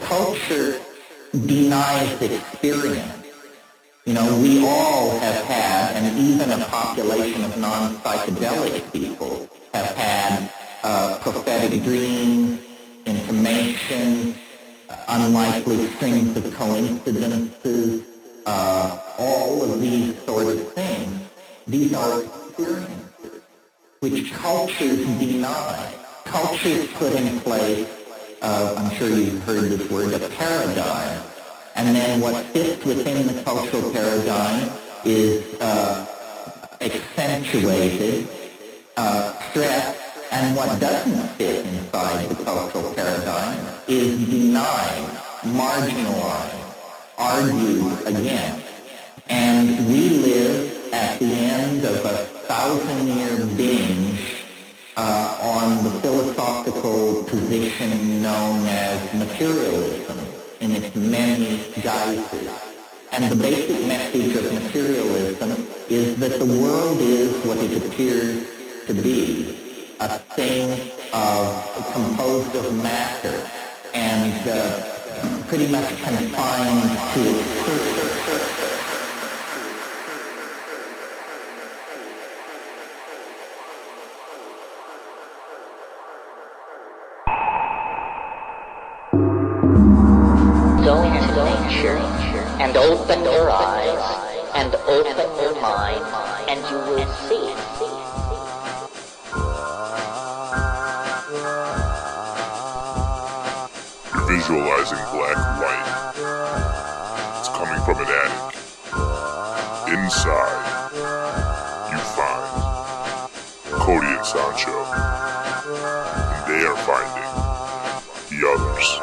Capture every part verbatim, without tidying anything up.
culture denies experience. You know, we all have had, and even a population of non-psychedelic people have had uh, prophetic dreams, information, uh, unlikely strings of coincidences, uh, all of these sort of things. These are experiences which cultures deny. Cultures put in place, uh, I'm sure you've heard this word, a paradigm. And then what fits within the cultural paradigm is uh, accentuated, uh, stressed, and what doesn't fit inside the cultural paradigm is denied, marginalized, argued against. And we live at the end of a thousand-year binge uh, on the philosophical position known as materialism in its many guises. And the basic message of materialism is that the world is what it appears to be, a thing of, composed of matter and uh, pretty much confined to its surface. Go into nature and open your eyes and open your mind, and you will see. You're visualizing black light. It's coming from an attic. Inside, you find Cody and Sancho, and they are finding the others.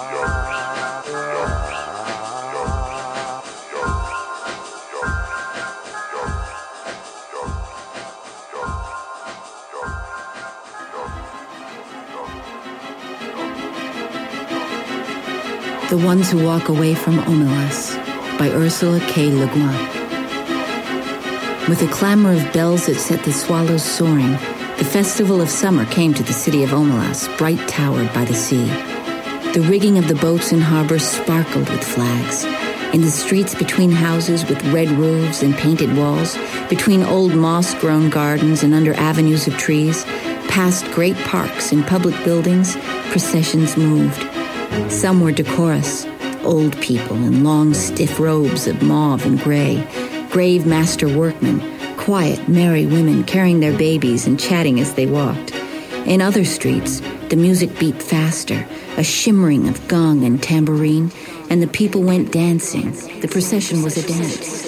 The Ones Who Walk Away from Omelas by Ursula K. Le Guin. With a clamor of bells that set the swallows soaring, the festival of summer came to the city of Omelas, bright towered by the sea. The rigging of the boats in harbor sparkled with flags. In the streets between houses with red roofs and painted walls, between old moss-grown gardens and under avenues of trees, past great parks and public buildings, processions moved. Some were decorous, old people in long, stiff robes of mauve and gray, grave master workmen, quiet, merry women carrying their babies and chatting as they walked. In other streets, the music beat faster, a shimmering of gong and tambourine, and the people went dancing. The procession was a dance.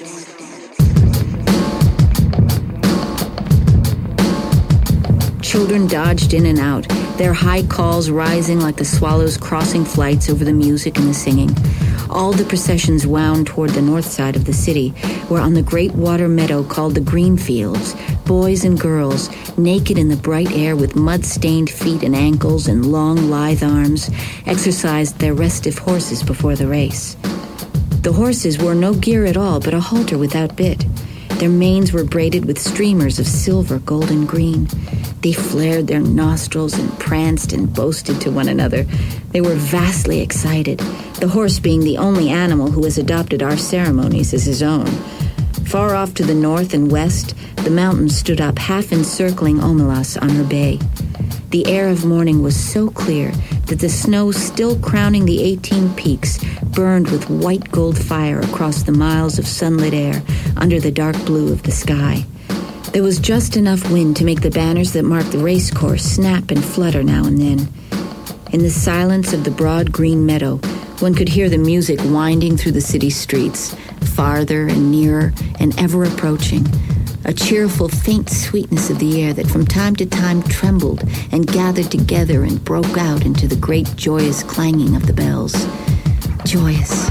Children dodged in and out, their high calls rising like the swallows crossing flights over the music and the singing. All the processions wound toward the north side of the city, where on the great water meadow called the Green Fields, boys and girls, naked in the bright air with mud-stained feet and ankles and long, lithe arms, exercised their restive horses before the race. The horses wore no gear at all but a halter without bit. Their manes were braided with streamers of silver, gold, and green. They flared their nostrils and pranced and boasted to one another. They were vastly excited, the horse being the only animal who has adopted our ceremonies as his own. Far off to the north and west, the mountains stood up half encircling Omelas on her bay. The air of morning was so clear that the snow still crowning the eighteen peaks burned with white gold fire across the miles of sunlit air under the dark blue of the sky. There was just enough wind to make the banners that marked the race course snap and flutter now and then. In the silence of the broad green meadow, one could hear the music winding through the city streets, farther and nearer and ever approaching, a cheerful, faint sweetness of the air that from time to time trembled and gathered together and broke out into the great joyous clanging of the bells. Joyous.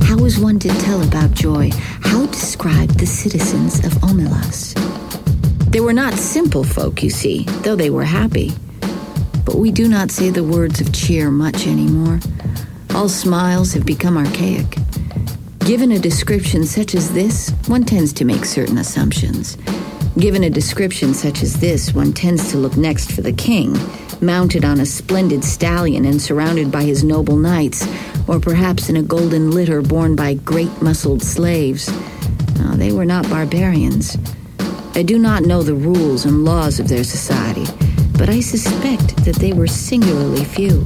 To tell about joy, how describe the citizens of Omelas? They were not simple folk, you see, though they were happy. But we do not say the words of cheer much anymore. All smiles have become archaic. Given a description such as this, one tends to make certain assumptions. Given a description such as this, one tends to look next for the king, mounted on a splendid stallion and surrounded by his noble knights, or perhaps in a golden litter borne by great-muscled slaves. No, they were not barbarians. I do not know the rules and laws of their society, but I suspect that they were singularly few.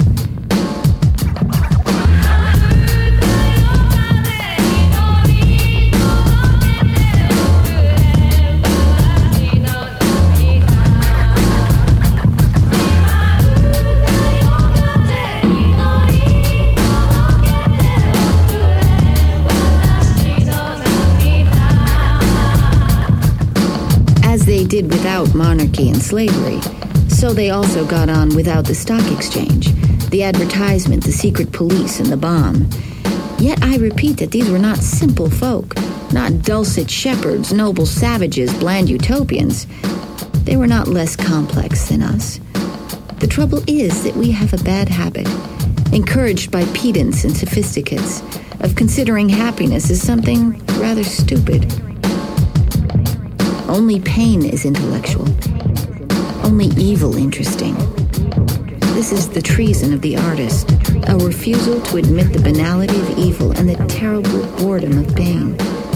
They did without monarchy and slavery, so they also got on without the stock exchange, the advertisement, the secret police, and the bomb. Yet I repeat that these were not simple folk, not dulcet shepherds, noble savages, bland utopians. They were not less complex than us. The trouble is that we have a bad habit, encouraged by pedants and sophisticates, of considering happiness as something rather stupid. Only pain is intellectual. Only evil interesting. This is the treason of the artist, a refusal to admit the banality of evil and the terrible boredom of pain.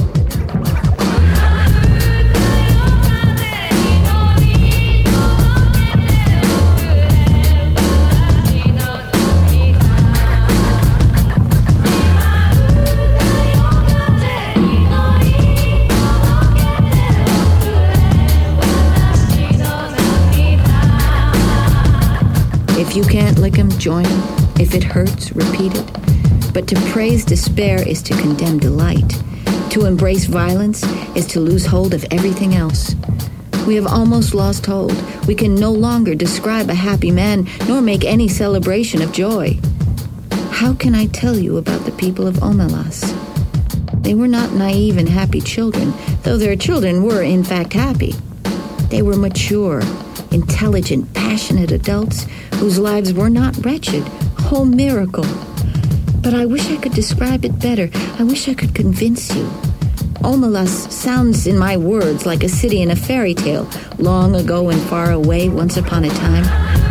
If you can't lick 'em, join 'em. If it hurts, repeat it. But to praise despair is to condemn delight. To embrace violence is to lose hold of everything else. We have almost lost hold. We can no longer describe a happy man, nor make any celebration of joy. How can I tell you about the people of Omelas? They were not naive and happy children, though their children were, in fact, happy. They were mature, intelligent, passionate adults whose lives were not wretched. Oh, miracle. But I wish I could describe it better. I wish I could convince you. Omelas sounds in my words like a city in a fairy tale, long ago and far away, once upon a time.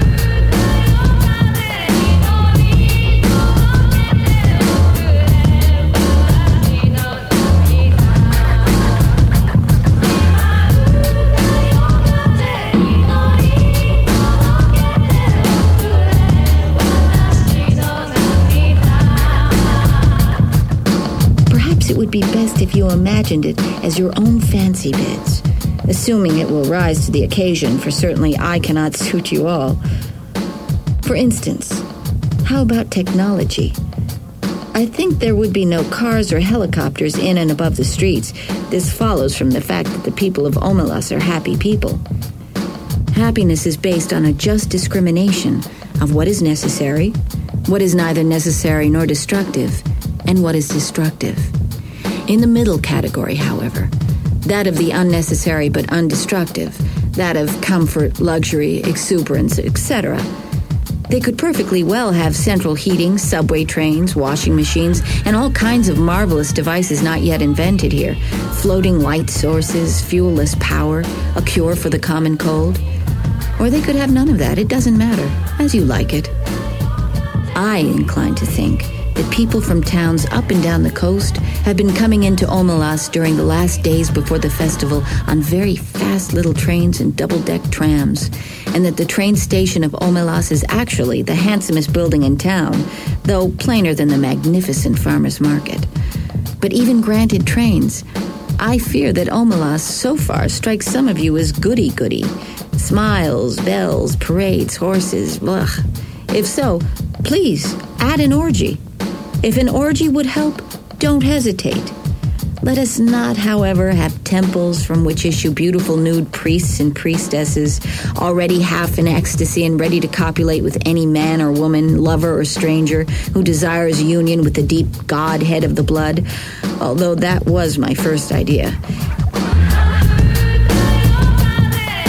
It would be best if you imagined it as your own fancy bits, assuming it will rise to the occasion, for certainly I cannot suit you all. For instance, how about technology? I think there would be no cars or helicopters in and above the streets. This follows from the fact that the people of Omelas are happy people. Happiness is based on a just discrimination of what is necessary, what is neither necessary nor destructive, and what is destructive. In the middle category, however, that of the unnecessary but undestructive, that of comfort, luxury, exuberance, et cetera, they could perfectly well have central heating, subway trains, washing machines, and all kinds of marvelous devices not yet invented here, floating light sources, fuel-less power, a cure for the common cold. Or they could have none of that. It doesn't matter, as you like it. I incline to think that people from towns up and down the coast have been coming into Omelas during the last days before the festival on very fast little trains and double-deck trams, and that the train station of Omelas is actually the handsomest building in town, though plainer than the magnificent farmers' market. But even granted trains, I fear that Omelas so far strikes some of you as goody-goody. Smiles, bells, parades, horses, blah. If so, please, add an orgy. If an orgy would help, don't hesitate. Let us not, however, have temples from which issue beautiful nude priests and priestesses, already half in ecstasy and ready to copulate with any man or woman, lover or stranger, who desires union with the deep godhead of the blood, although that was my first idea.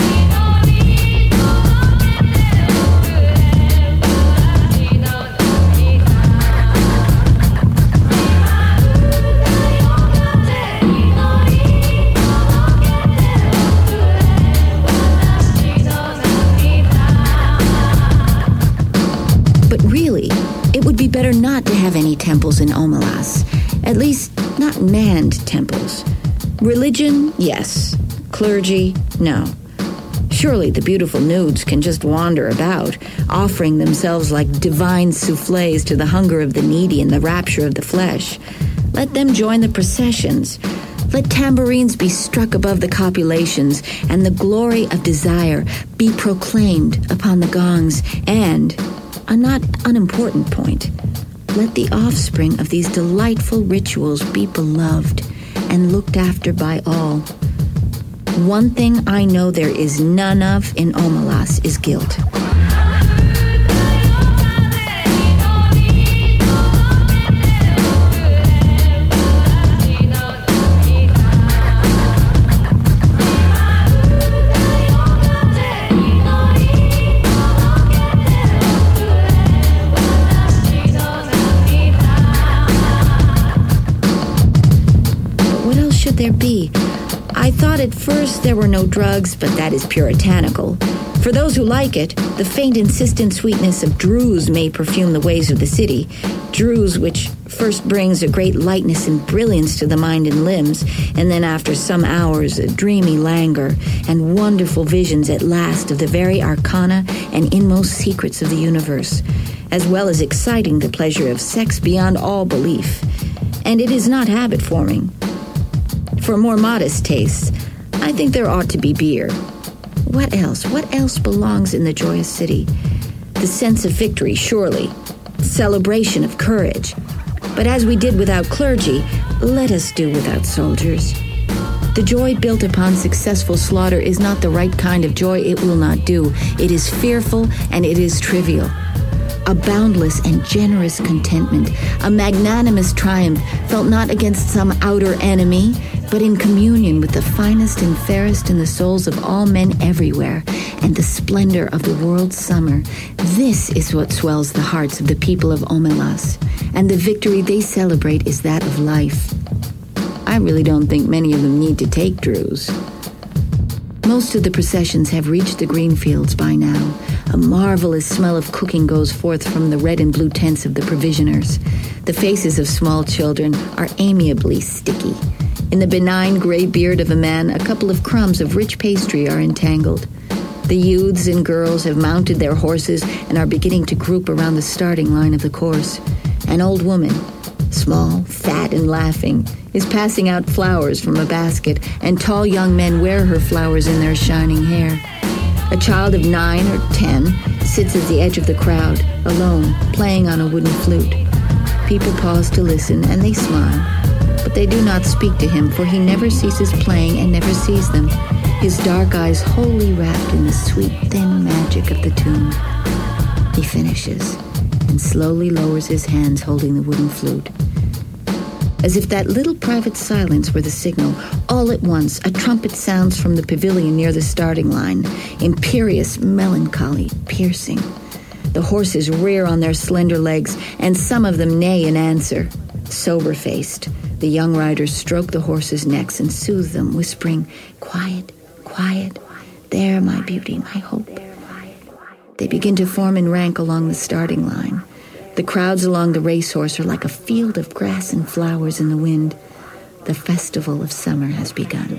not to have any temples in Omelas, at least not manned temples. Religion, yes. Clergy, no. Surely the beautiful nudes can just wander about, offering themselves like divine soufflés to the hunger of the needy and the rapture of the flesh. Let them join the processions. Let tambourines be struck above the copulations, and the glory of desire be proclaimed upon the gongs, and, a not unimportant point, let the offspring of these delightful rituals be beloved and looked after by all. One thing I know there is none of in Omelas is guilt. There be. I thought at first there were no drugs, but that is puritanical. For those who like it, the faint insistent sweetness of druse may perfume the ways of the city. Druse which first brings a great lightness and brilliance to the mind and limbs, and then after some hours a dreamy languor and wonderful visions at last of the very arcana and inmost secrets of the universe, as well as exciting the pleasure of sex beyond all belief. And it is not habit-forming. For more modest tastes, I think there ought to be beer. What else? What else belongs in the joyous city? The sense of victory, surely. Celebration of courage. But as we did without clergy, let us do without soldiers. The joy built upon successful slaughter is not the right kind of joy. It will not do. It is fearful and it is trivial. A boundless and generous contentment, a magnanimous triumph felt not against some outer enemy, but in communion with the finest and fairest in the souls of all men everywhere, and the splendor of the world's summer. This is what swells the hearts of the people of Omelas, and the victory they celebrate is that of life. I really don't think many of them need to take druse. Most of the processions have reached the green fields by now. A marvelous smell of cooking goes forth from the red and blue tents of the provisioners. The faces of small children are amiably sticky. In the benign gray beard of a man, a couple of crumbs of rich pastry are entangled. The youths and girls have mounted their horses and are beginning to group around the starting line of the course. An old woman, small, fat, and laughing, is passing out flowers from a basket, and tall young men wear her flowers in their shining hair. A child of nine or ten sits at the edge of the crowd, alone, playing on a wooden flute. People pause to listen, and they smile. But they do not speak to him, for he never ceases playing and never sees them, his dark eyes wholly wrapped in the sweet, thin magic of the tune. He finishes, and slowly lowers his hands holding the wooden flute. As if that little private silence were the signal, all at once a trumpet sounds from the pavilion near the starting line, imperious, melancholy, piercing. The horses rear on their slender legs, and some of them neigh in answer. Sober-faced, the young riders stroke the horses' necks and soothe them, whispering, "Quiet, quiet, there, my beauty, my hope." They begin to form in rank along the starting line. The crowds along the racehorse are like a field of grass and flowers in the wind. The festival of summer has begun.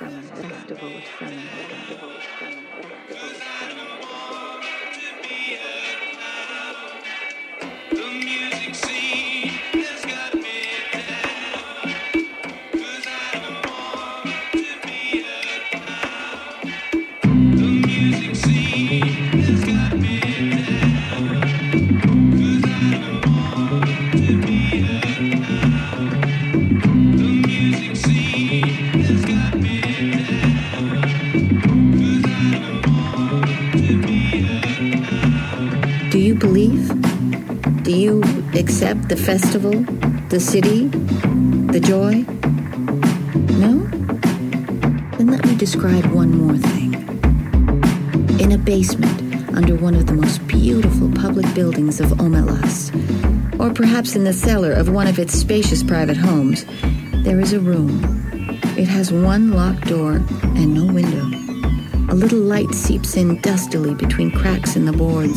Accept the festival, the city, the joy? No? Then let me describe one more thing. In a basement, under one of the most beautiful public buildings of Omelas, or perhaps in the cellar of one of its spacious private homes, there is a room. It has one locked door and no window. A little light seeps in dustily between cracks in the boards,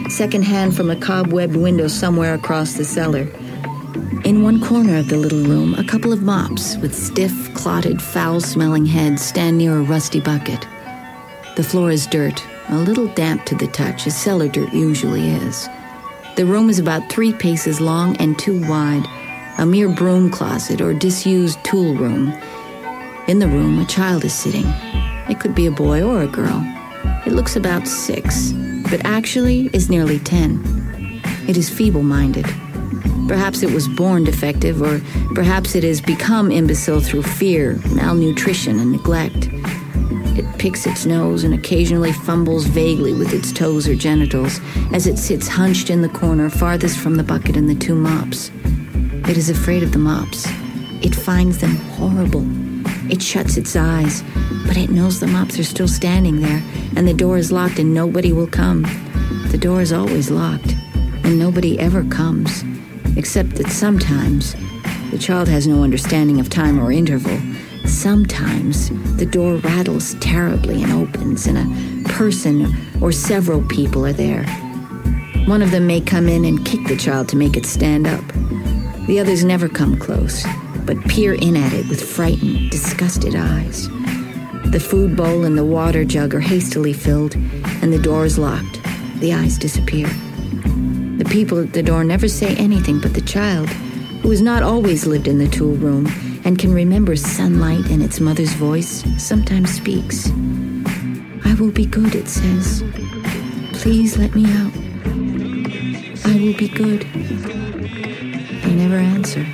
secondhand from a cobwebbed window somewhere across the cellar. In one corner of the little room, a couple of mops with stiff, clotted, foul-smelling heads stand near a rusty bucket. The floor is dirt, a little damp to the touch, as cellar dirt usually is. The room is about three paces long and two wide, a mere broom closet or disused tool room. In the room, a child is sitting. It could be a boy or a girl. It looks about six, but actually is nearly ten. It is feeble-minded. Perhaps it was born defective, or perhaps it has become imbecile through fear, malnutrition, and neglect. It picks its nose and occasionally fumbles vaguely with its toes or genitals as it sits hunched in the corner farthest from the bucket and the two mops. It is afraid of the mops. It finds them horrible. It shuts its eyes, but it knows the mops are still standing there, and the door is locked and nobody will come. The door is always locked, and nobody ever comes. Except that sometimes, the child has no understanding of time or interval, sometimes the door rattles terribly and opens, and a person or several people are there. One of them may come in and kick the child to make it stand up. The others never come close, but peer in at it with frightened, disgusted eyes. The food bowl and the water jug are hastily filled, and the door is locked. The eyes disappear. The people at the door never say anything, but the child, who has not always lived in the tool room and can remember sunlight and its mother's voice, sometimes speaks. "I will be good," it says. "Please let me out. I will be good." They never answer.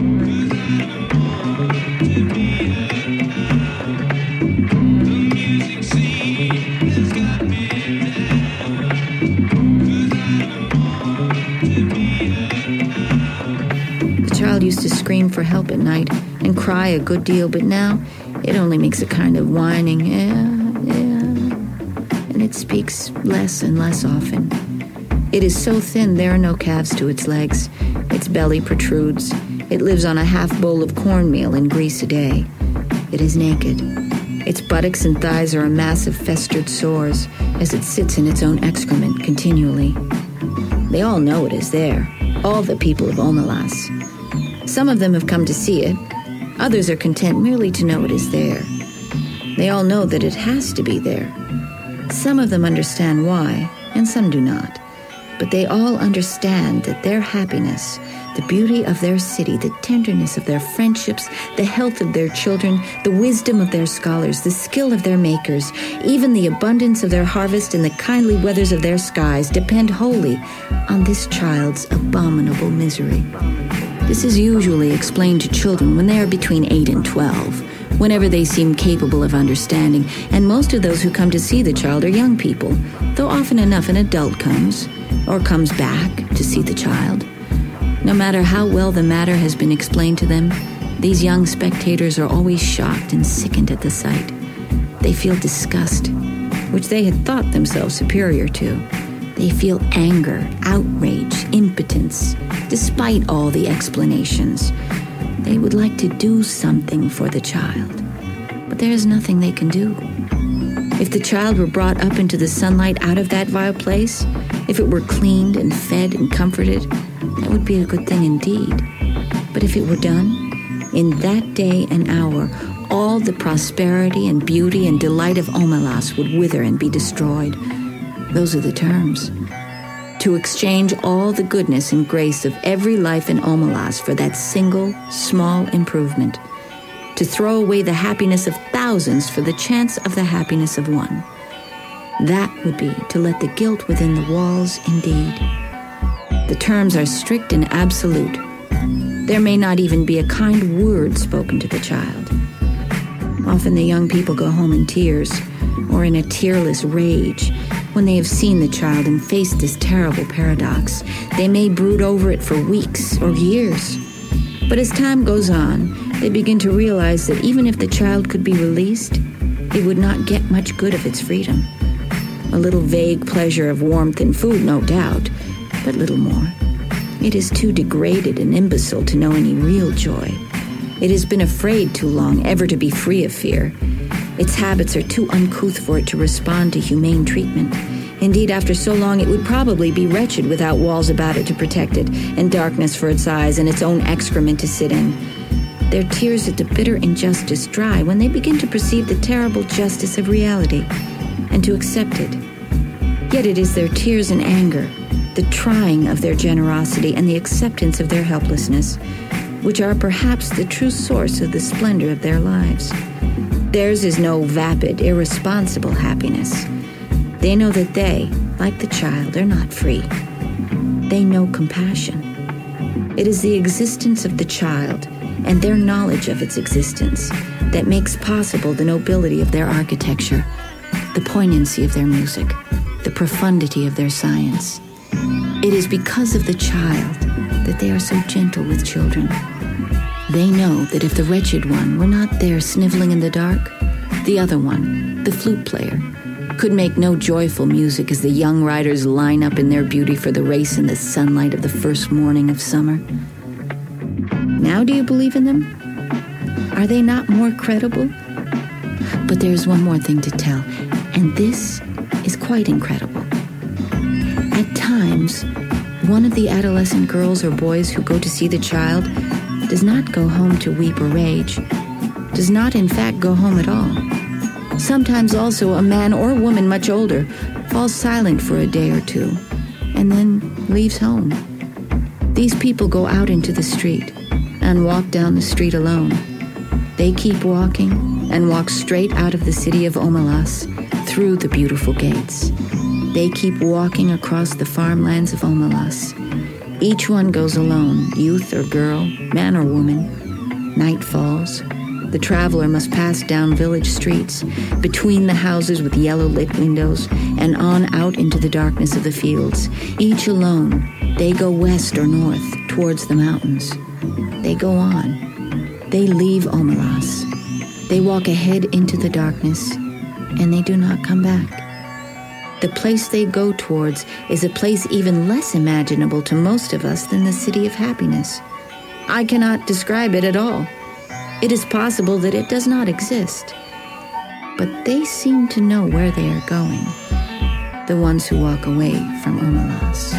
Used to scream for help at night and cry a good deal, but now it only makes a kind of whining, yeah, yeah, and it speaks less and less often. It is so thin there are no calves to its legs. Its belly protrudes. It lives on a half bowl of cornmeal and grease a day. It is naked. Its buttocks and thighs are a mass of festered sores as it sits in its own excrement continually. They all know it is there, all the people of Omelas. Some of them have come to see it. Others are content merely to know it is there. They all know that it has to be there. Some of them understand why, and some do not. But they all understand that their happiness, the beauty of their city, the tenderness of their friendships, the health of their children, the wisdom of their scholars, the skill of their makers, even the abundance of their harvest and the kindly weathers of their skies depend wholly on this child's abominable misery. This is usually explained to children when they are between eight and twelve, whenever they seem capable of understanding, and most of those who come to see the child are young people, though often enough an adult comes, or comes back to see the child. No matter how well the matter has been explained to them, these young spectators are always shocked and sickened at the sight. They feel disgust, which they had thought themselves superior to. They feel anger, outrage, impotence, despite all the explanations. They would like to do something for the child, but there is nothing they can do. If the child were brought up into the sunlight out of that vile place, if it were cleaned and fed and comforted, that would be a good thing indeed. But if it were done, in that day and hour, all the prosperity and beauty and delight of Omelas would wither and be destroyed. Those are the terms. To exchange all the goodness and grace of every life in Omelas for that single, small improvement. To throw away the happiness of thousands for the chance of the happiness of one. That would be to let the guilt within the walls indeed. The terms are strict and absolute. There may not even be a kind word spoken to the child. Often the young people go home in tears, or in a tearless rage, when they have seen the child and faced this terrible paradox. They may brood over it for weeks or years. But as time goes on, they begin to realize that even if the child could be released, it would not get much good of its freedom. A little vague pleasure of warmth and food, no doubt, but little more. It is too degraded and imbecile to know any real joy. It has been afraid too long ever to be free of fear. Its habits are too uncouth for it to respond to humane treatment. Indeed, after so long, it would probably be wretched without walls about it to protect it, and darkness for its eyes, and its own excrement to sit in. Their tears at the bitter injustice dry when they begin to perceive the terrible justice of reality, and to accept it. Yet it is their tears and anger, the trying of their generosity, and the acceptance of their helplessness, which are perhaps the true source of the splendor of their lives. Theirs is no vapid, irresponsible happiness. They know that they, like the child, are not free. They know compassion. It is the existence of the child and their knowledge of its existence that makes possible the nobility of their architecture, the poignancy of their music, the profundity of their science. It is because of the child that they are so gentle with children. They know that if the wretched one were not there sniveling in the dark, the other one, the flute player, could make no joyful music as the young riders line up in their beauty for the race in the sunlight of the first morning of summer. Now do you believe in them? Are they not more credible? But there is one more thing to tell, and this is quite incredible. At times, one of the adolescent girls or boys who go to see the child does not go home to weep or rage, does not in fact go home at all. Sometimes also a man or woman much older falls silent for a day or two and then leaves home. These people go out into the street and walk down the street alone. They keep walking and walk straight out of the city of Omelas through the beautiful gates. They keep walking across the farmlands of Omelas. Each one goes alone, youth or girl, man or woman. Night falls. The traveler must pass down village streets, between the houses with yellow-lit windows, and on out into the darkness of the fields. Each alone, they go west or north, towards the mountains. They go on. They leave Omelas. They walk ahead into the darkness, and they do not come back. The place they go towards is a place even less imaginable to most of us than the city of happiness. I cannot describe it at all. It is possible that it does not exist. But they seem to know where they are going, the ones who walk away from Omelas.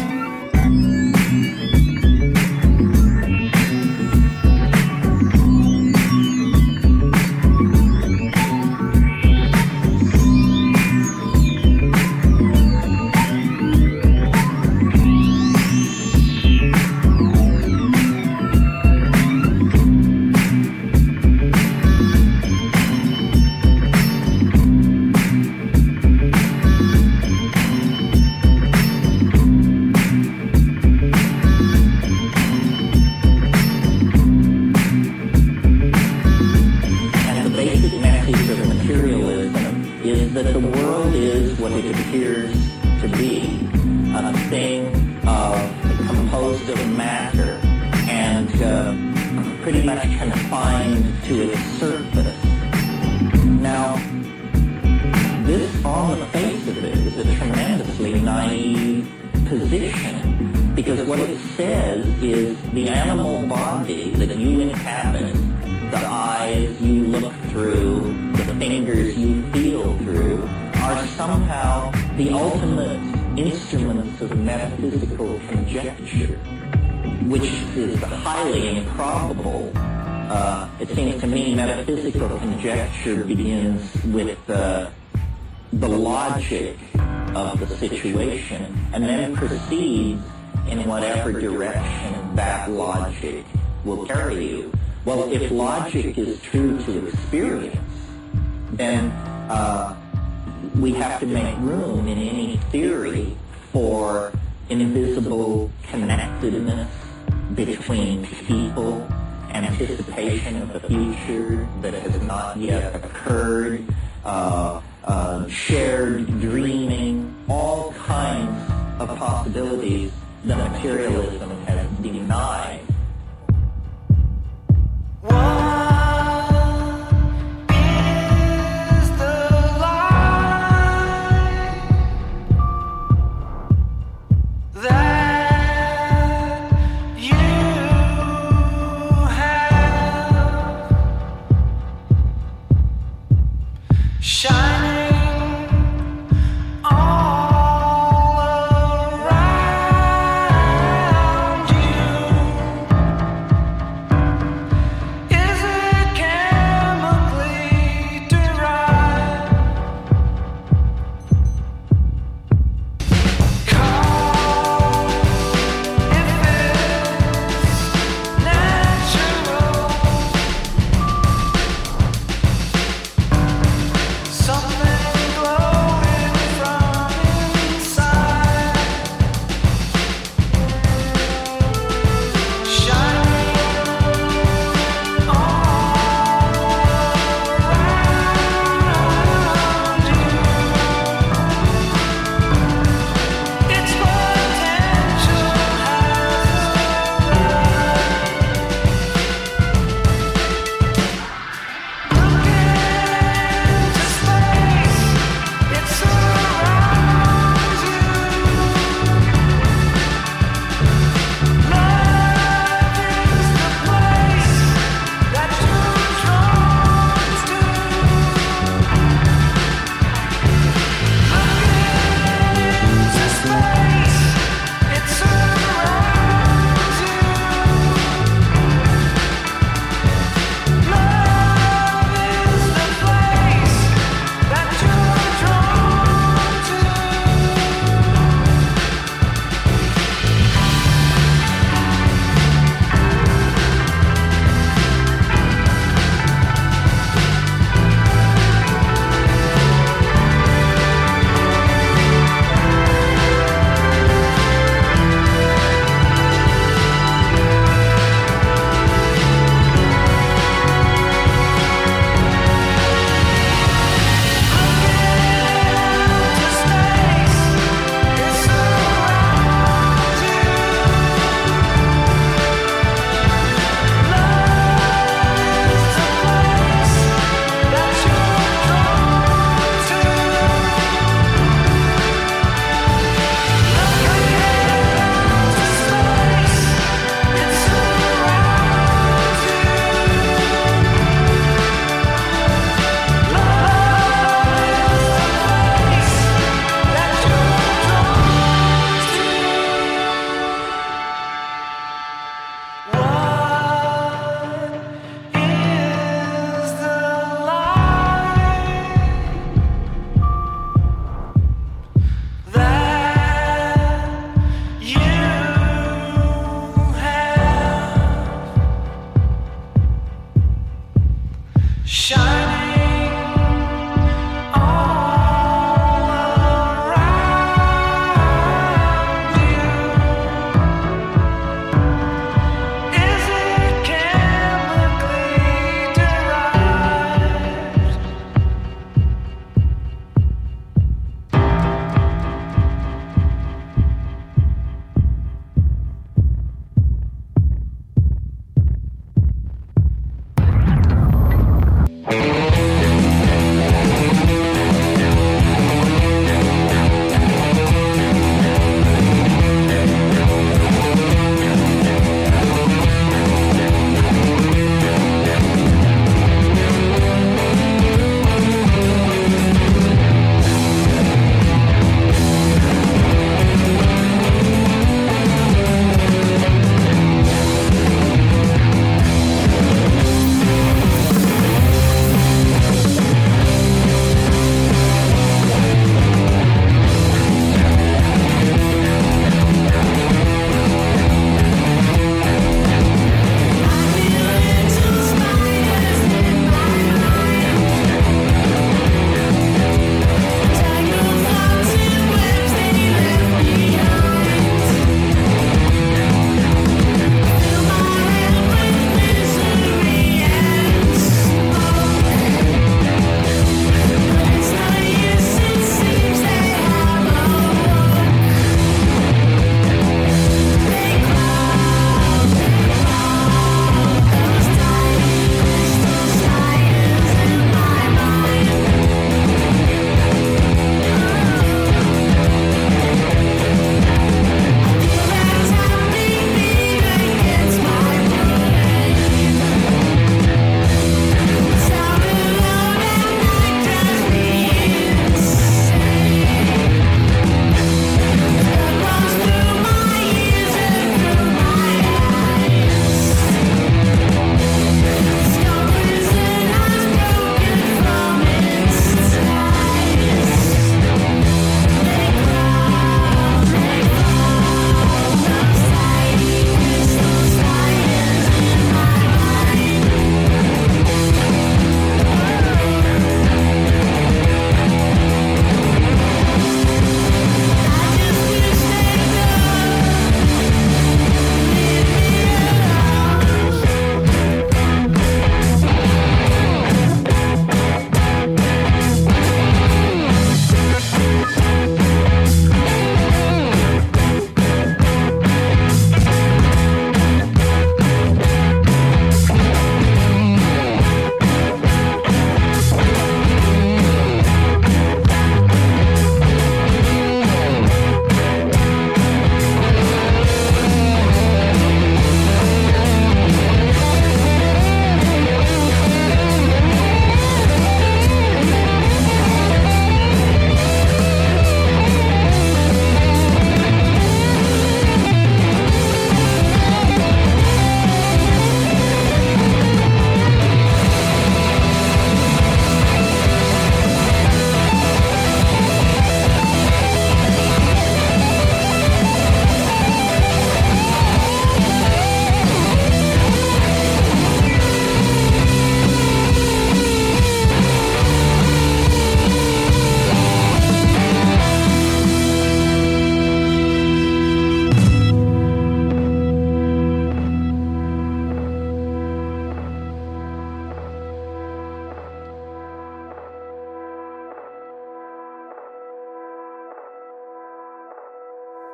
Conjecture begins with uh, the logic of the situation and then proceeds in whatever direction that logic will carry you. Well, if logic is true to experience, then uh, we have to make room in any theory for invisible connectedness between people, anticipation of the future that has not yet occurred, uh, uh, shared dreaming, all kinds of possibilities that materialism has denied. Shining all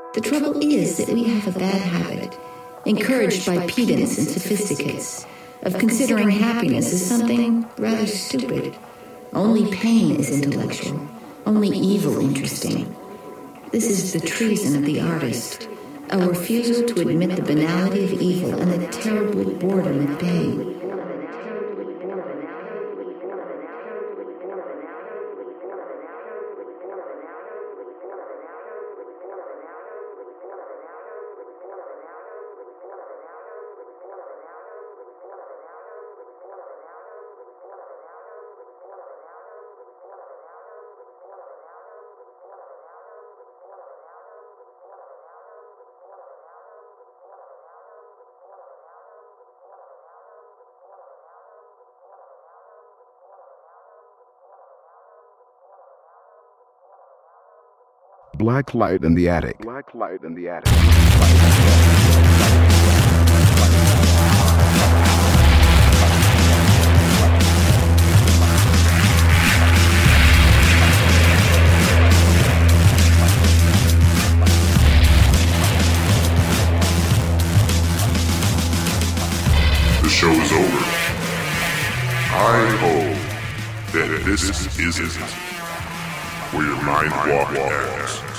The trouble is that we have a bad habit, encouraged by pedants and sophisticates, of considering happiness as something rather stupid. Only pain is intellectual, only evil interesting. This is the treason of the artist, a refusal to admit the banality of evil and the terrible boredom of pain. Black light in the attic. Black light in the attic. The show is over. I hope that this isn't where your mind walk ends.